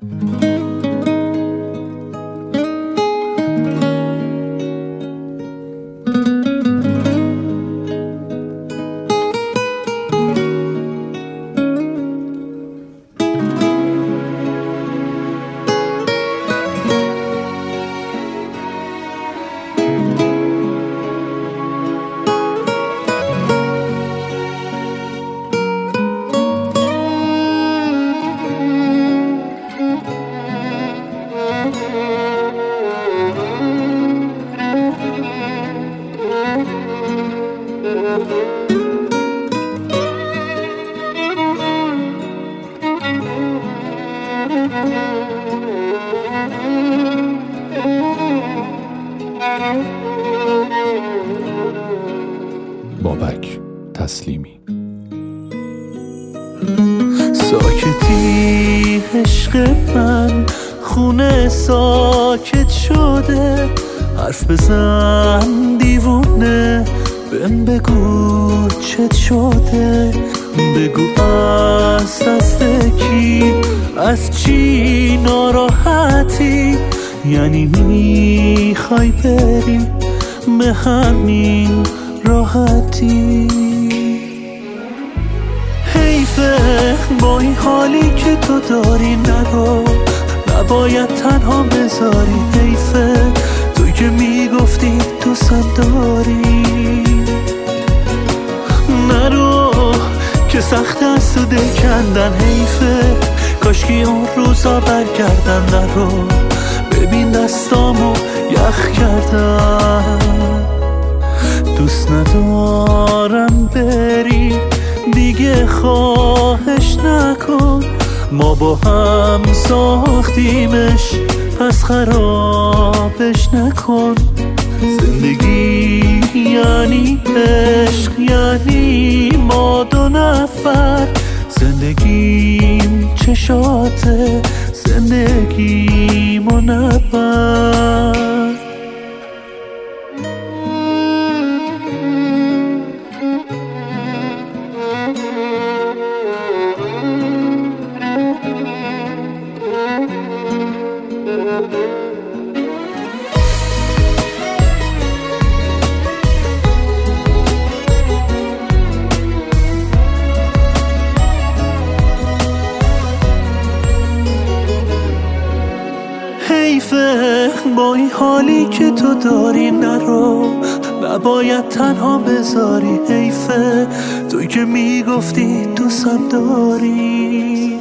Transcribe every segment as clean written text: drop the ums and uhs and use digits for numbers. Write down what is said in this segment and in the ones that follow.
بابک تسلیمی. ساکتی عشق من، خونه ساکت شده، حرف بزن دیوونه، بهم بگو چت شده، بگو از دست کی، از چی ناراحتی، یعنی میخوای بری به همین راحتی. حیفه با این حالی که تو داری نرو، نباید تنها بذاری. حیفه توی که میگفتی دوستم داری، نرو که سخت است و دل کندن. حیفه کاشکی اون روزا برگردن. نرو ببین دستامو یخ کردن. دوست ندارم بری دیگه، خواهش نکن، ما با هم ساختیمش، پس خرابش نکن. زندگی یعنی عشق، یعنی ما دو نفر، زندگیم چشاته، زندگیمو نبر. حیفه با این حالی که تو داری نرو، نباید تنها بذاری. حیفه توی که میگفتی دوستم داری،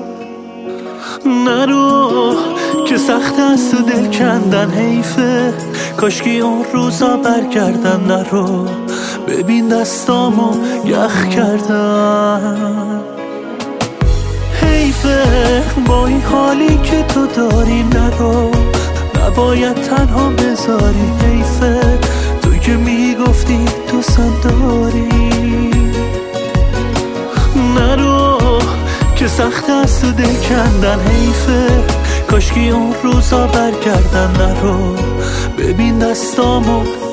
نرو که سخت است و دل کندن. حیفه کاشکی اون روزا برگردن. نرو ببین دستامو یخ کردن. حیفه با این حالی که تو داری نرو، نباید تنها بذاری. حیفه توی که میگفتی دوستم داری، نرو که سخت است و دل کندن. حیفه کاشکی اون روزا برگردن. نرو ببین دستامو